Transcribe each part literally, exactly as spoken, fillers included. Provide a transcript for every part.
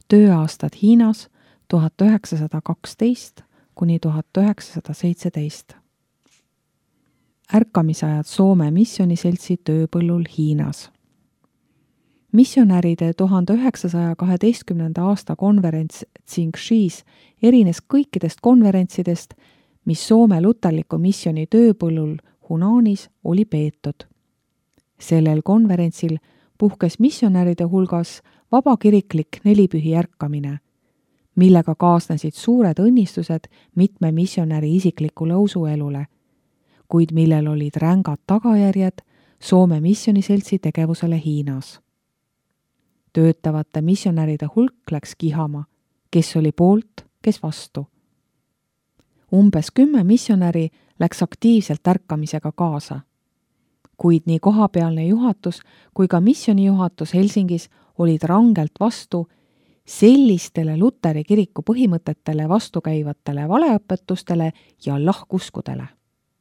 tööaastad Hiinas tuhat üheksasada kaksteist kuni tuhat üheksasada seitseteist. Ärkamisajad Soome missiooniseltsi tööpõllul Hiinas. Missionäride tuhande üheksasaja kaheteistkümnenda aasta konverents Tsingshis erines kõikidest konverentsidest, mis Soome luterliku missiooni tööpõllul Hunanis oli peetud. Sellel konverentsil puhkes missionäride hulgas vabakiriklik nelipühi ärkamine, millega kaasnesid suured õnnistused mitme missionäri isiklikule usuelule, kuid millel olid rängad tagajärjed Soome missiooniseltsi tegevusele Hiinas. Töötavate missionäride hulk läks kihama, kes oli poolt, kes vastu. Umbes kümme missionäri läks aktiivselt ärkamisega kaasa, kuid nii kohapealne juhatus kui ka missiooni juhatus Helsingis olid rangelt vastu sellistele Luteri kiriku põhimõtetele vastukäivatele valeõpetustele ja lahkuskudele.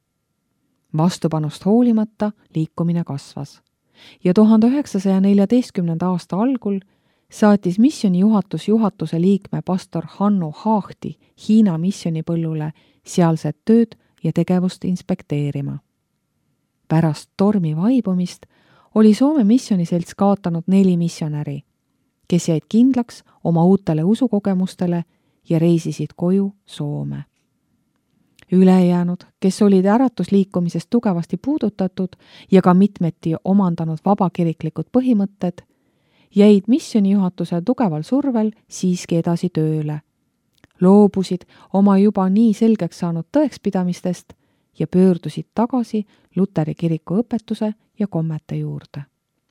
Vastupanust hoolimata liikumine kasvas ja tuhande üheksasaja neljateistkümnenda aasta algul saatis missiooni juhatus juhatuse liikme pastor Hannu Haahti Hiina missioonipõllule sealset tööd ja tegevust inspekteerima. Pärast tormi vaibumist oli Soome missiooniselts kaotanud neli missionäri, kes jäid kindlaks oma uutele usukogemustele ja reisisid koju Soome. Ülejäänud, kes olid äratusliikumisest tugevasti puudutatud ja ka mitmeti omandanud vabakiriklikud põhimõtted, jäid missiooni juhatuse tugeval survel siiski edasi tööle, loobusid oma juba nii selgeks saanud tõekspidamistest ja pöördusid tagasi Luteri kiriku õpetuse ja kommete juurde.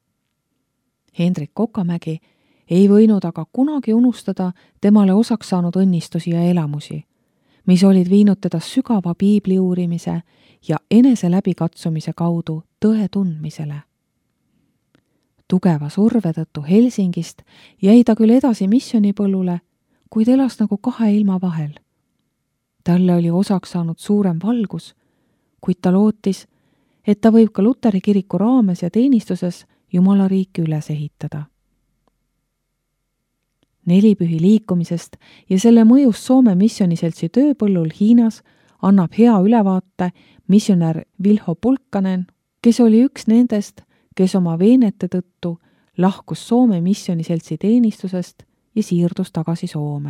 Hendrik Kokamägi ei võinud aga kunagi unustada temale osaks saanud õnnistusi ja elamusi, mis olid viinud teda sügava piibli uurimise ja enese läbikatsumise kaudu tõe tundmisele. Tugeva surve tõttu Helsingist jäi ta küll edasi missioonipõllule, kuid elas nagu kahe ilma vahel. Talle oli osaks saanud suurem valgus, kuid ta lootis, et ta võib ka Luteri kiriku raames ja teenistuses Jumala riiki üles ehitada. Nelipühi liikumisest ja selle mõjust Soome missiooniseltsi tööpõllul Hiinas annab hea ülevaate missionär Vilho Pulkkanen, kes oli üks nendest, kes oma veenete tõttu lahkus Soome missiooniseltsi teenistusest ja siirdus tagasi Soome.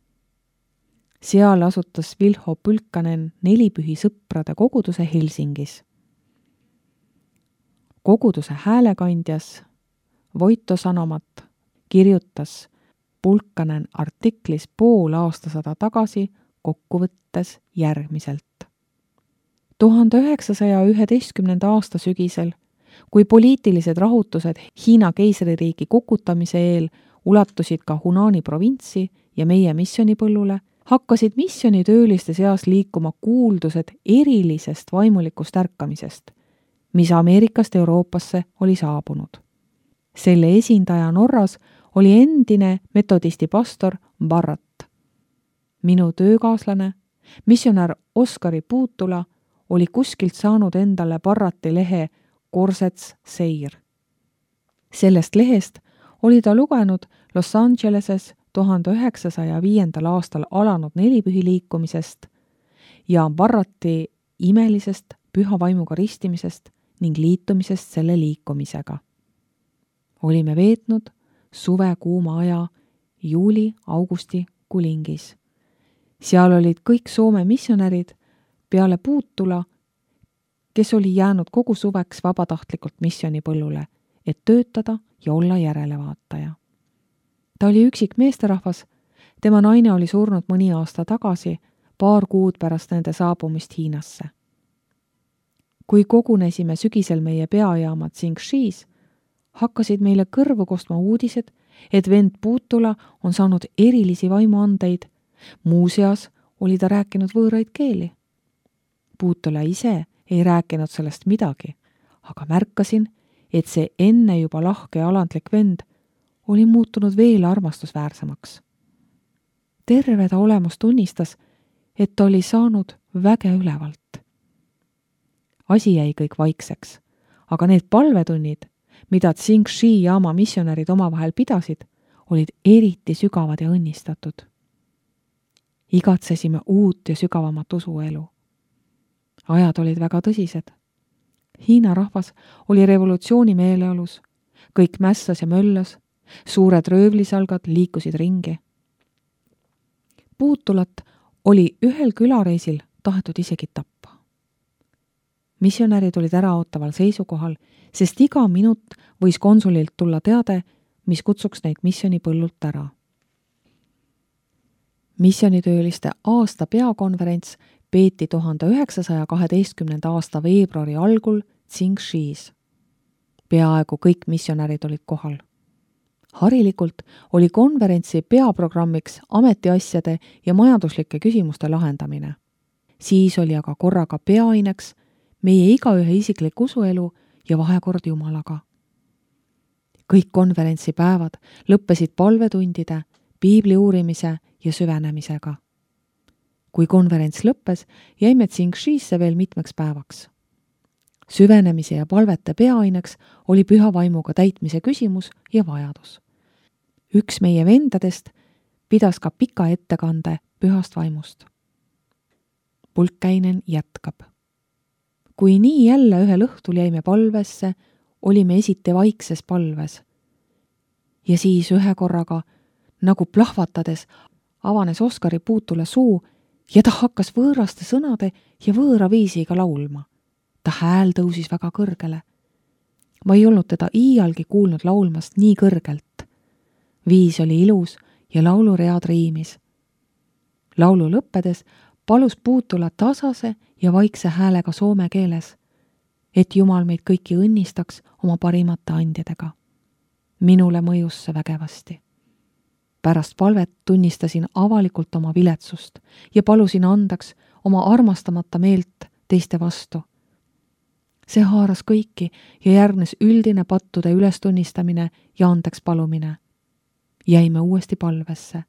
Seal asutas Vilho Pulkkanen nelipühi sõprade koguduse Helsingis. Koguduse häälekandjas Voito Sanomat kirjutas Pulkkanen artiklis pool aastasada tagasi kokkuvõttes järgmiselt. tuhande üheksasaja üheteistkümnenda aasta sügisel, kui poliitilised rahutused Hiina keisririigi kukutamise eel ulatusid ka Hunani provintsi ja meie missioonipõllule, hakkasid missioonitööliste seas liikuma kuuldused erilisest vaimulikust ärkamisest, mis Ameerikast Euroopasse oli saabunud. Selle esindaja Norras oli endine metodisti pastor Barrat. Minu töökaaslane, missionär Oskari Puutula, oli kuskilt saanud endale Barrati lehe Korsets Seir. Sellest lehest oli ta lugenud Los Angeleses tuhande üheksasaja viiendal aastal alanud nelipühi liikumisest ja Barrati imelisest püha vaimuga ristimisest ning liitumisest selle liikumisega. Olime veetnud suve kuuma aja juuli-augusti kulingis. Seal olid kõik Soome missionärid peale Puutula, kes oli jäänud kogu suveks vabatahtlikult missioonipõllule, et töötada ja olla järelevaataja. Ta oli üksik meesterahvas, tema naine oli surnud mõni aasta tagasi, paar kuud pärast nende saabumist Hiinasse. Kui kogunesime sügisel meie peajaama Tsingshis, hakkasid meile kõrvu kostma uudised, et vend Puutula on saanud erilisi vaimuandeid, muuseas oli ta rääkinud võõraid keeli. Puutula ise ei rääkinud sellest midagi, aga märkasin, et see enne juba lahke ja alandlik vend oli muutunud veel armastusväärsemaks. Terve ta olemus tunnistas, et ta oli saanud väge ülevalt. Asi jäi kõik vaikseks, aga need palvetunnid, mida Tsingshi jaama missionärid omavahel pidasid, olid eriti sügavad ja õnnistatud. Igatsesime uut ja sügavamat usuelu. Ajad olid väga tõsised. Hiina rahvas oli revolutsiooni meeleolus, kõik mässas ja möllas, suured röövlisalgad liikusid ringi. Puutulat oli ühel külareisil tahetud isegi tappa. Missionärid olid äraootaval seisukohal, sest iga minut võis konsulilt tulla teade, mis kutsuks neid misjoni põllult ära. Missionitööliste aasta peakonverents peeti tuhande üheksasaja kaheteistkümnenda aasta veebruari algul Tsingshis. Peaaegu kõik missionärid olid kohal. Harilikult oli konverentsi peaprogrammiks ametiasjade ja majanduslike küsimuste lahendamine. Siis oli aga korraga peaaineks meie igaühe isiklik usuelu ja vahekord Jumalaga. Kõik konverentsi päevad lõppesid palvetundide, piibli uurimise ja süvenemisega. Kui konverents lõppes, jäime Tsingshisse veel mitmeks päevaks. Süvenemise ja palvete peaaineks oli püha vaimuga täitmise küsimus ja vajadus. Üks meie vendadest pidas ka pika ettekande pühast vaimust. Pulkkäinen jätkab. Kui nii jälle ühel õhtul jäime palvesse, olime esiti vaikses palves. Ja siis ühe korraga, nagu plahvatades, avanes Oskari Puutula suu ja ta hakkas võõraste sõnade ja võõra viisiga laulma. Ta hääl tõusis väga kõrgele. Ma ei olnud teda iialgi kuulnud laulmast nii kõrgelt. Viis oli ilus ja lauluread riimis. Laulu lõppedes palus Puutula tasase ja vaikse häälega soome keeles, et Jumal meid kõiki õnnistaks oma parimate andjadega. Minule mõjus see vägevasti. Pärast palvet tunnistasin avalikult oma viletsust ja palusin andaks oma armastamata meelt teiste vastu. See haaras kõiki ja järgnes üldine pattude ülestunnistamine ja andeks palumine. Jäime uuesti palvesse.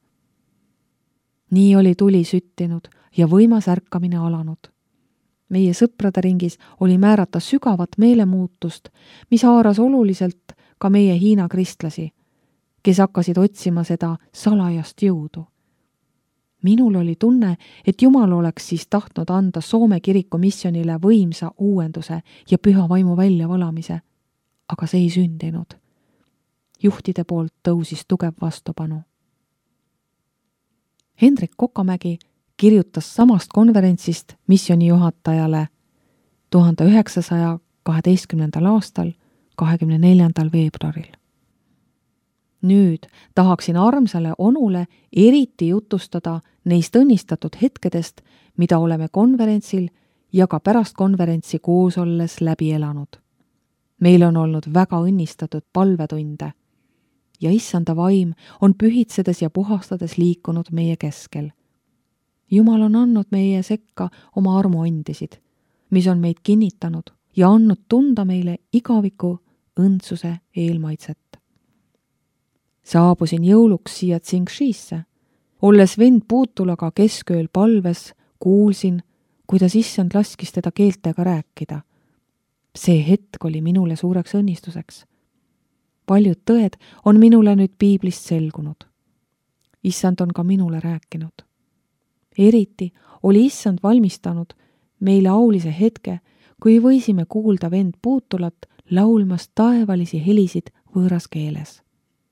Nii oli tuli süttinud ja võimas ärkamine alanud. Meie sõprade ringis oli määrata sügavat meelemuutust, mis haaras oluliselt ka meie Hiina kristlasi, kes hakkasid otsima seda salajast jõudu. Minul oli tunne, et Jumal oleks siis tahtnud anda Soome kiriku missionile võimsa uuenduse ja püha vaimu väljavalamise, aga see ei sündinud. Juhtide poolt tõusis tugev vastupanu. Hendrik Kokamägi kirjutas samast konverentsist missioni juhatajale tuhande üheksasaja kaheteistkümnendal aastal kahekümne neljandal veebruaril. Nüüd tahaksin armsale onule eriti jutustada neist õnnistatud hetkedest, mida oleme konverentsil ja ka pärast konverentsi koos olles läbi elanud. Meil on olnud väga õnnistatud palvetunde ja issanda vaim on pühitsedes ja puhastades liikunud meie keskel. Jumal on andnud meie sekka oma armuandisid, mis on meid kinnitanud ja andnud tunda meile igaviku õndsuse eelmaitset. Saabusin jõuluks siia Tsingshisse. Olles vend Puutulaga keskööl palves, kuulsin, kuidas issand laskis teda keeltega rääkida. See hetk oli minule suureks õnnistuseks. Paljud tõed on minule nüüd piiblist selgunud. Issand on ka minule rääkinud. Eriti oli issand valmistanud meile aulise hetke, kui võisime kuulda vend Puutulat laulmas taevalisi helisid võõras keeles.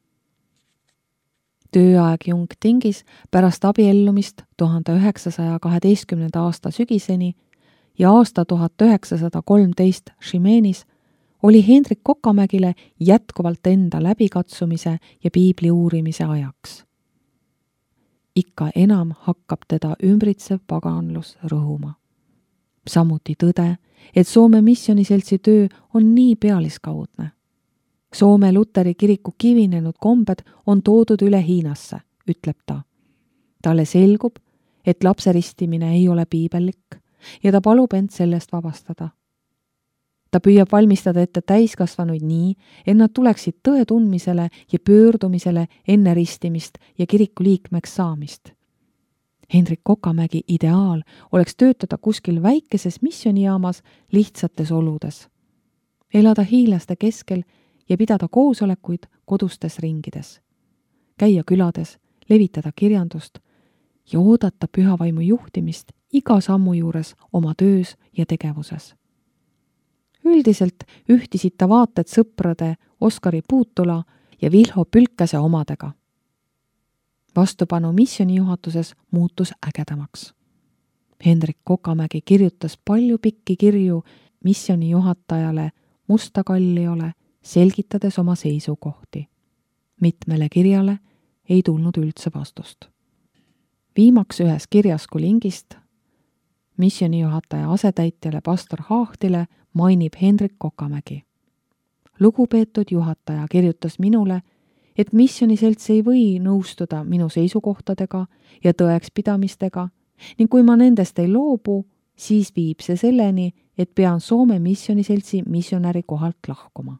Tööaeg Jungtingis pärast abiellumist tuhande üheksasaja kaheteistkümnenda aasta sügiseni ja aasta tuhat üheksasada kolmteist Šimenis oli Hendrik Kokamägile jätkuvalt enda läbikatsumise ja piibli uurimise ajaks. Ikka enam hakkab teda ümbritsev paganlus rõhuma. Samuti tõde, et Soome missioniseltsi töö on nii pealiskaudne. Soome Luteri kiriku kivinenud kombed on toodud üle Hiinasse, ütleb ta. Talle selgub, et lapseristimine ei ole piibellik ja ta palub end sellest vabastada. Ta püüab valmistada ette täiskasvanuid nii, et nad tuleksid tõe tundmisele ja pöördumisele enne ristimist ja kiriku liikmeks saamist. Hendrik Kokamägi ideaal oleks töötada kuskil väikeses missionijaamas lihtsates oludes. Elada hiilaste keskel ja pidada koosolekuid kodustes ringides. käia külades, levitada kirjandust ja oodata pühavaimu juhtimist iga sammu juures oma töös ja tegevuses. Üldiselt ühtisid ta vaated sõprade Oskari Puutula ja Vilho Pülkese omadega. Vastupanu missiooni juhatuses muutus ägedamaks. Hendrik Kokamägi kirjutas palju pikki kirju missiooni juhatajale Musta Kalliole, selgitades oma seisukohti. Mitmele kirjale ei tulnud üldse vastust. Viimaks ühes kirjas Kulingist missiooni juhataja asetäitjale pastor Haahtile mainib Hendrik Kokamägi. Lugupeetud juhataja kirjutas minule, et missioniselts ei või nõustuda minu seisukohtadega ja tõekspidamistega ning kui ma nendest ei loobu, siis viib see selleni, et pean Soome missioniseltsi missionäri kohalt lahkuma.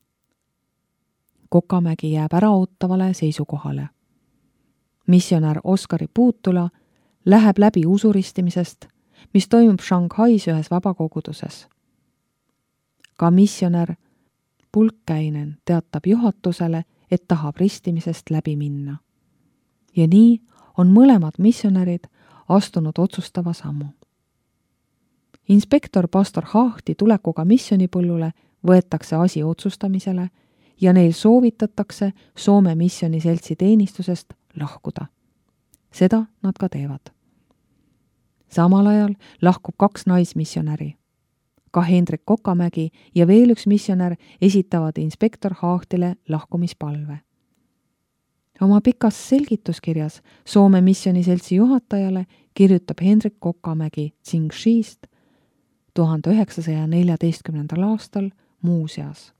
Kokamägi jääb äraootavale seisukohale. Missionär Oskari Puutula läheb läbi usuristimisest, mis toimub Shanghais ühes vabakoguduses. Ka missionär Pulkkäinen teatab juhatusele, et tahab ristimisest läbi minna. Ja nii on mõlemad missionärid astunud otsustava sammu. Inspektor pastor Haahti tulekuga missionipõllule võetakse asi otsustamisele ja neil soovitatakse Soome missioniseltsi teenistusest lahkuda. Seda nad ka teevad. Samal ajal lahkub kaks naismissionäri. Ka Hendrik Kokamägi ja veel üks missionär esitavad inspektor Haahtile lahkumispalve. Oma pikas selgituskirjas Soome missioniseltsi juhatajale kirjutab Hendrik Kokamägi Tsingshist tuhande üheksasaja neljateistkümnendal aastal muuseas.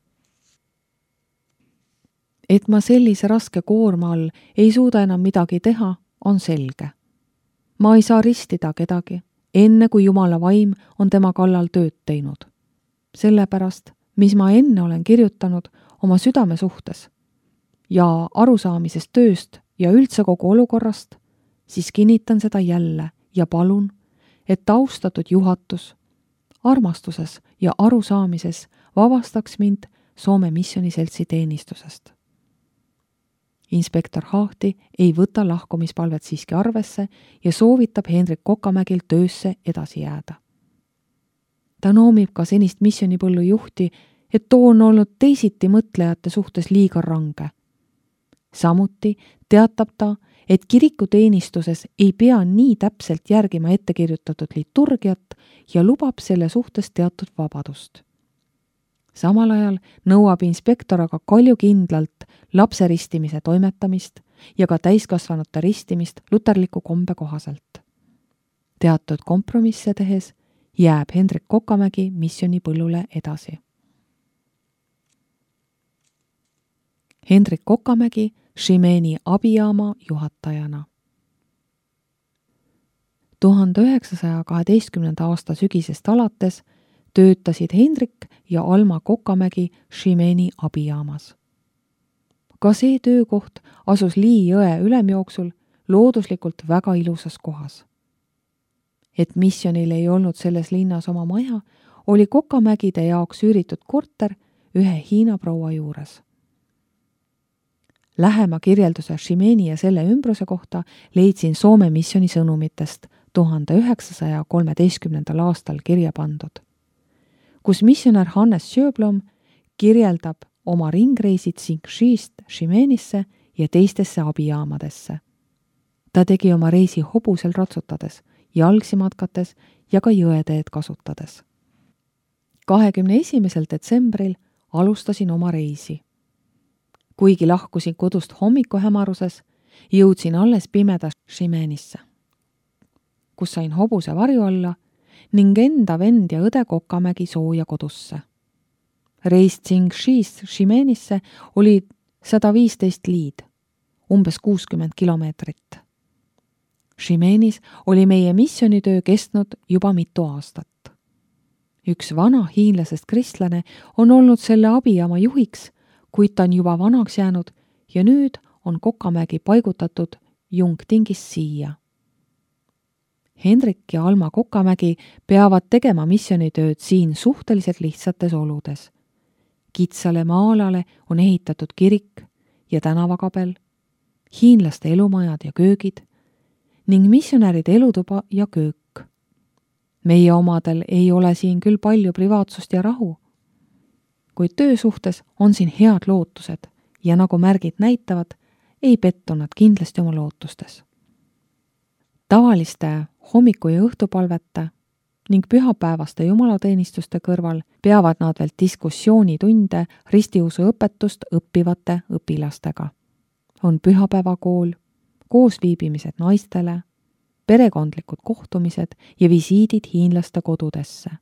Et ma sellise raske koorma all ei suuda enam midagi teha, on selge. Ma ei saa ristida kedagi, enne kui Jumala vaim on tema kallal tööd teinud. Sellepärast, mis ma enne olen kirjutanud oma südame suhtes ja arusaamisest tööst ja üldse kogu olukorrast, siis kinnitan seda jälle ja palun, et austatud juhatus armastuses ja arusaamises vabastaks mind Soome missioniseltsi teenistusest. Inspektor Haahti ei võta lahkumispalvet siiski arvesse ja soovitab Hendrik Kokamägil töösse edasi jääda. Ta noomib ka senist missionipõllu juhti, et too on olnud teisiti mõtlejate suhtes liiga range. Samuti teatab ta, et kirikuteenistuses ei pea nii täpselt järgima ettekirjutatud liturgiat ja lubab selle suhtes teatud vabadust. Samal ajal nõuab inspektor aga kaljukindlalt lapse ristimise toimetamist ja ka täiskasvanute ristimist luterliku kombe kohaselt. Teatud kompromisse tehes jääb Hendrik Kokamägi missionipõllule edasi. Hendrik Kokamägi Šimeni abijaama juhatajana. tuhande üheksasaja kaheteistkümnenda aasta sügisest alates töötasid Hendrik ja Alma Kokamägi Šimeni abijaamas. Ka see töökoht asus Lii jõe ülemjooksul looduslikult väga ilusas kohas. Et missionil ei olnud selles linnas oma maja, oli Kokamägide jaoks üüritud korter ühe Hiina proua juures. Lähema kirjelduse Šimeni ja selle ümbruse kohta leidsin Soome missioni sõnumitest tuhande üheksasaja kolmeteistkümnendal aastal kirja pandud, kus missionär Hannes Sjöblom kirjeldab oma ringreisid Tsingshist Šimenisse ja teistesse abijaamadesse. Ta tegi oma reisi hobusel ratsutades, jalgsi matkates ja ka jõeteed kasutades. kahekümne esimesel detsembril alustasin oma reisi. Kuigi lahkusin kodust hommikuhämaruses, jõudsin alles pimedas Šimenisse, kus sain hobuse varju alla ning enda vend ja õde Kokamägi sooja kodusse. Reis Tsingshist Šimenisse oli sada viisteist liid, umbes kuuskümmend kilomeetrit. Šimenis oli meie missionitöö kestnud juba mitu aastat. Üks vana hiinlasest kristlane on olnud selle abijaama juhiks, kuid ta on juba vanaks jäänud ja nüüd on Kokamägi paigutatud Jungtingist siia. Hendrik ja Alma Kokamägi peavad tegema missionitööd siin suhteliselt lihtsates oludes. Kitsale maa-alale on ehitatud kirik ja tänavakabel hiinlaste elumajad ja köögid ning missionäride elutuba ja köök. Meie omadel ei ole siin küll palju privaatsust ja rahu, kuid töö suhtes on siin head lootused ja nagu märgid näitavad, ei pettu nad kindlasti oma lootustes. Tavaliste hommiku- ja õhtupalvete ning pühapäevaste jumalateenistuste kõrval peavad nad veel diskussioonitunde ristiusu õpetust õppivate õpilastega. On pühapäevakool, koosviibimised naistele, perekondlikud kohtumised ja visiidid hiinlaste kodudesse.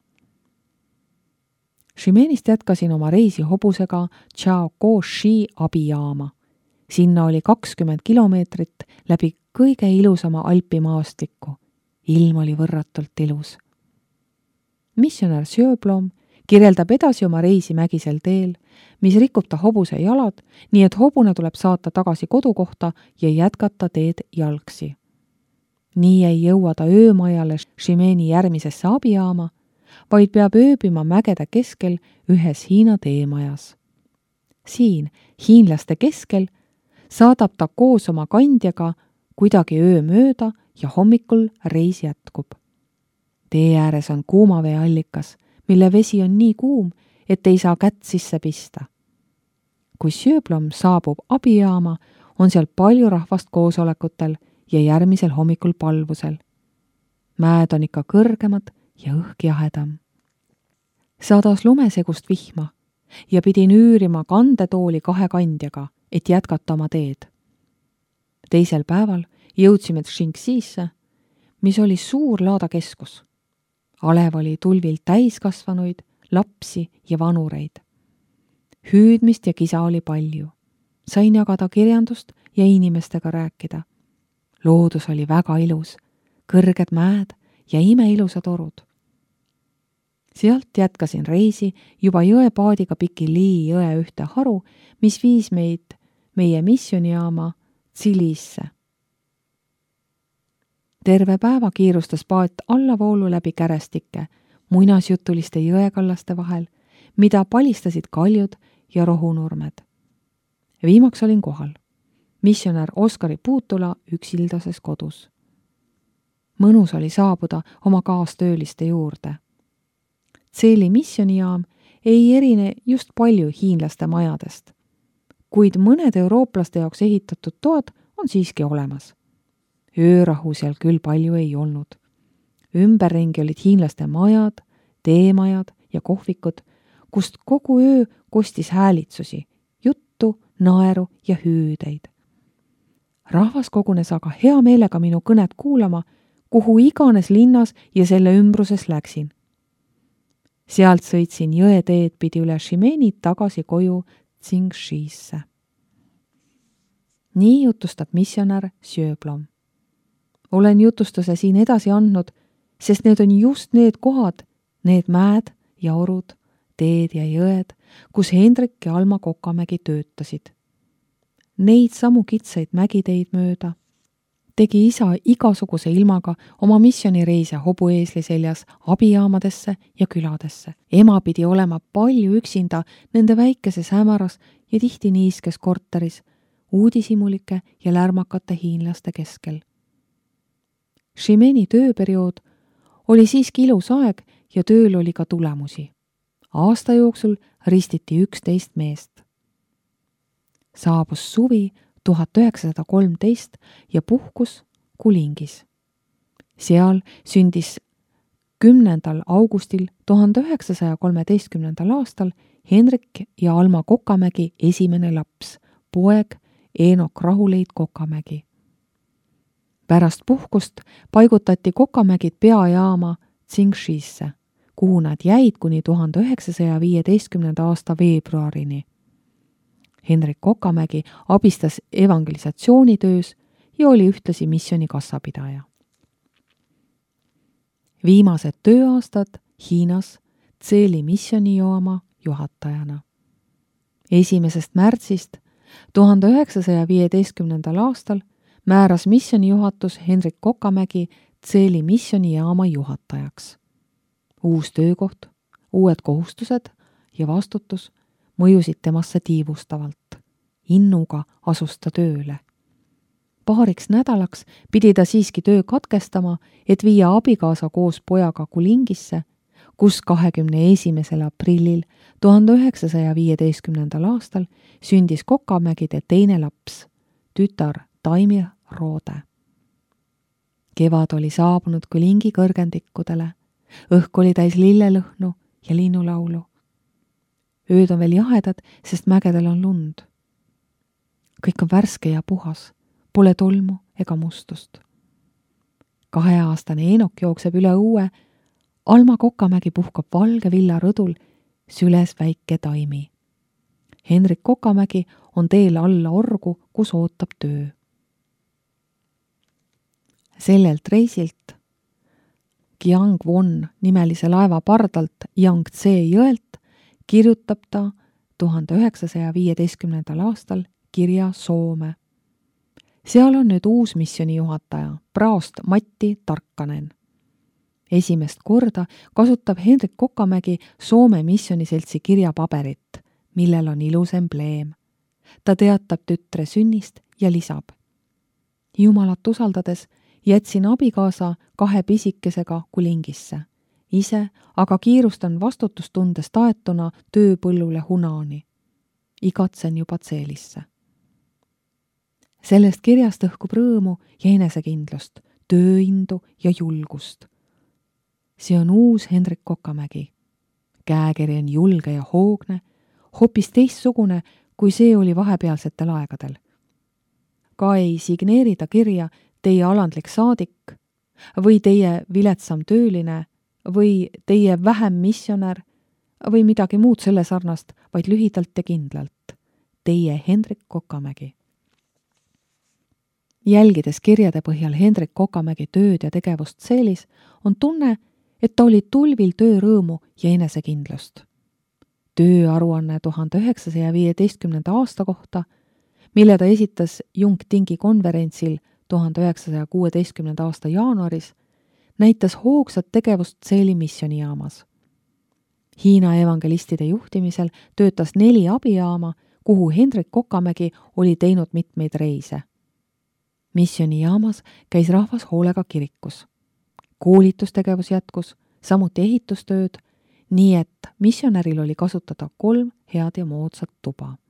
Ximenist jätkasin oma reisi hobusega Chaokoshi abijaama. Sinna oli kakskümmend kilomeetrit läbi kõige ilusama alpimaastiku. Ilm oli võrratult ilus. Missionär Sjöblom kirjeldab edasi oma reisi mägisel teel, mis rikub ta hobuse jalad, nii et hobune tuleb saata tagasi kodukohta ja jätkata teed jalgsi. Nii ei jõua ta öömajale Ximeni järgmisesse abijaama, vaid peab ööbima mägede keskel ühes Hiina teemajas. Siin, hiinlaste keskel, saadab ta koos oma kandjaga kuidagi öö mööda ja hommikul reis jätkub. Tee ääres on kuumaveeallikas, mille vesi on nii kuum, et ei saa kätt sisse pista. Kui Sjöblom saabub abijaama, on seal palju rahvast koosolekutel ja järgmisel hommikul palvusel. Mäed on ikka kõrgemad ja õhk jahedam. Sadas lumesegust vihma ja pidin üürima kandetooli kahe kandjaga, et jätkata oma teed. Teisel päeval jõudsime Tšingxisse, mis oli suur laadakeskus. Alev oli tulvil täiskasvanuid, lapsi ja vanureid. Hüüdmist ja kisa oli palju. Sain jagada kirjandust ja inimestega rääkida. Loodus oli väga ilus, kõrged mäed ja imeilusad orud. Sealt jätkasin reisi juba jõepaadiga Pikili jõe ühte haru, mis viis meid meie missionijaama Tsilisse. Terve päeva kiirustas paat allavoolu läbi kärestike, muinasjutuliste jõekallaste vahel, mida palistasid kaljud ja rohunurmed. Viimaks olin kohal. Missionär Oskari Puutula üksildases kodus. Mõnus oli saabuda oma kaastööliste juurde. Tseeli missionijaam ei erine just palju hiinlaste majadest, kuid mõned eurooplaste jaoks ehitatud toad on siiski olemas. Öörahu seal küll palju ei olnud. Ümberringi olid hiinlaste majad, teemajad ja kohvikud, kust kogu öö kostis häälitsusi, juttu, naeru ja hüüdeid. Rahvas kogunes aga hea meelega minu kõnet kuulama, kuhu iganes linnas ja selle ümbruses läksin. Sealt sõitsin jõeteed pidi üle Ximeni tagasi koju Tšingxisse. Nii jutustab missionär Sjöblom. Olen jutustuse siin edasi andnud, sest need on just need kohad, need mäed ja orud, teed ja jõed, kus Hendrik ja Alma Kokamägi töötasid. Neid samu kitsaid mägiteid mööda tegi isa igasuguse ilmaga oma missionireise hobueesli seljas abijaamadesse ja küladesse. Ema pidi olema palju üksinda nende väikeses hämaras ja tihti niiskes korteris, uudishimulike ja lärmakate hiinlaste keskel. Ximeni tööperiood oli siiski ilus aeg ja tööl oli ka tulemusi. Aasta jooksul ristiti üksteist meest. Saabus suvi tuhat üheksasada kolmteist ja puhkus Kulingis. Seal sündis kümnendal augustil tuhande üheksasaja kolmeteistkümnendal aastal Hendrik ja Alma Kokamägi esimene laps, poeg Eenok Rahuleit Kokamägi. Pärast puhkust paigutati Kokamägid peajaama Tšingxisse, kuhu nad jäid kuni tuhande üheksasaja viieteistkümnenda aasta veebruarini. Hendrik Kokamägi abistas evangelisatsioonitöös ja oli ühtlasi missioni kassapidaja. Viimased tööaastad Hiinas Tseeli missionijaama juhatajana. Esimesest märtsist tuhande üheksasaja viieteistkümnendal aastal määras missionijuhatus Hendrik Kokamägi Tseeli missionijaama juhatajaks. Uus töökoht, uued kohustused ja vastutus mõjusid temasse tiivustavalt. Innuga asus ta tööle. paariks nädalaks pidi ta siiski töö katkestama, et viia abikaasa koos pojaga Kulingisse, kus kahekümne esimesel aprillil tuhande üheksasaja viieteistkümnendal aastal sündis Kokamägide teine laps, tütar Taimi Roode. Kevad oli saabunud Kulingi kõrgendikkudele, õhk oli täis lillelõhnu ja linnulaulu. Ööd on veel jahedad, sest mägedel on lund. Kõik on värske ja puhas, pole tolmu ega mustust. Kaheaastane Eenok jookseb üle õue, Alma Kokamägi puhkab valge villa rõdul, süles väike Taimi. Hendrik Kokamägi on teel alla orgu, kus ootab töö. Sellelt reisilt Giang-Won nimelise laeva pardalt Yangtze jõelt kirjutab ta tuhande üheksasaja viieteistkümnendal aastal kirja Soome. Seal on nüüd uus missiooni juhataja, praost Matti Tarkkanen. Esimest korda kasutab Hendrik Kokamägi Soome missioniseltsi kirjapaberit, millel on ilus embleem. Ta teatab tütre sünnist ja lisab: Jumalat usaldades jätsin abikaasa kahe pisikesega Kulingisse. Ise aga kiirustan vastutustundest aetuna tööpõllule Hunaani. Igatsen juba Tseelisse. Sellest kirjast õhkub rõõmu ja enesekindlust, tööindu ja julgust. See on uus Hendrik Kokamägi. Käekiri on julge ja hoogne, hoopis teistsugune, kui see oli vahepealsetel aegadel. Ka ei signeeri ta kirja teie alandlik saadik või teie viletsam tööline või teie vähem missionär või midagi muud selle sarnast, vaid lühidalt ja kindlalt. Teie Hendrik Kokamägi. Jälgides kirjade põhjal Hendrik Kokamägi tööd ja tegevust Tseelis, on tunne, et ta oli tulvil töörõõmu ja enesekindlust. Tööaruanne tuhande üheksasaja viieteistkümnenda aasta kohta, mille ta esitas Jungtingi konverentsil tuhande üheksasaja kuueteistkümnenda aasta jaanuaris, näitas hoogsat tegevust Tseeli missionijaamas. Hiina evangelistide juhtimisel töötas neli abijaama, kuhu Hendrik Kokamägi oli teinud mitmeid reise. Missionijaamas käis rahvas hoolega kirikus. Koolitustegevus jätkus, samuti ehitustööd, nii et missionäril oli kasutada kolm head ja moodsat tuba.